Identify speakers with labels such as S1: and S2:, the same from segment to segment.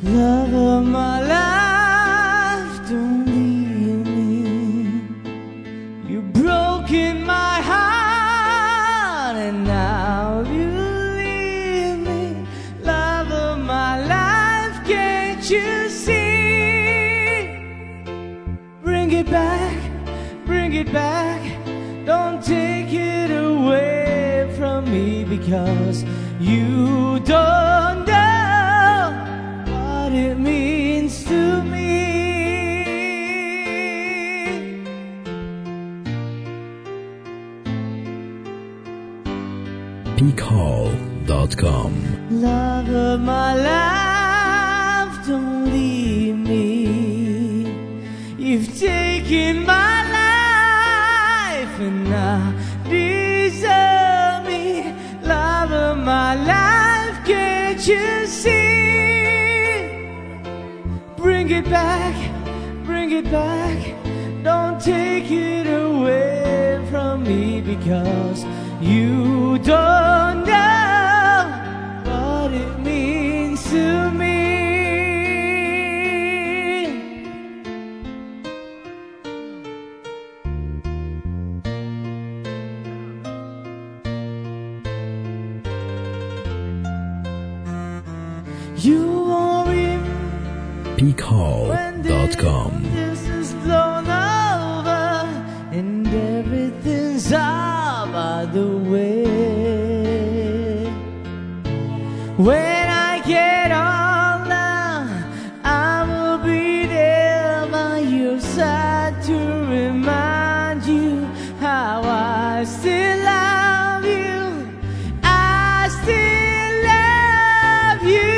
S1: Love of my life, don't leave me. You've broken my heart and now you leave me. Love of my life, can't you see? Bring it back, bring it back. Don't take it away from me, because you don't know what it means to me.
S2: peakhall.com.
S1: Love of my life, don't leave me. You've taken my life and now deserve me. Love of my life, can't you see? Bring it back, bring it back. Don't take it away from me, because you don't know what it means to me. You won't remember
S2: peakhall.com.
S1: this is blown over and everything's out by the way. When I get older, I will be there by your side to remind you how I still love you. I still love you.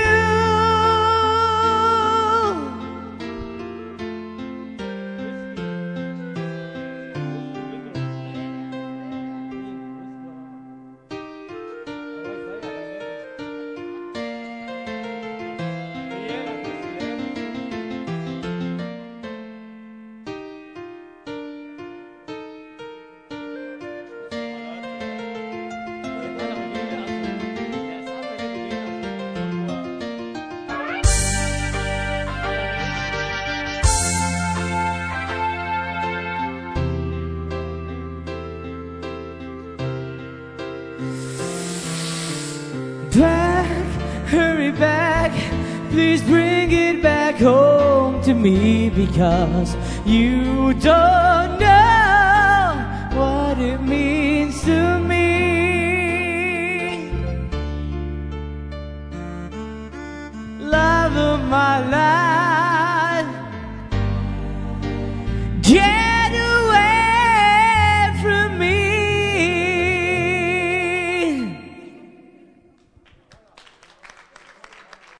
S1: Back, hurry back, please bring it back home to me, because you don't know what it means to me. Love of my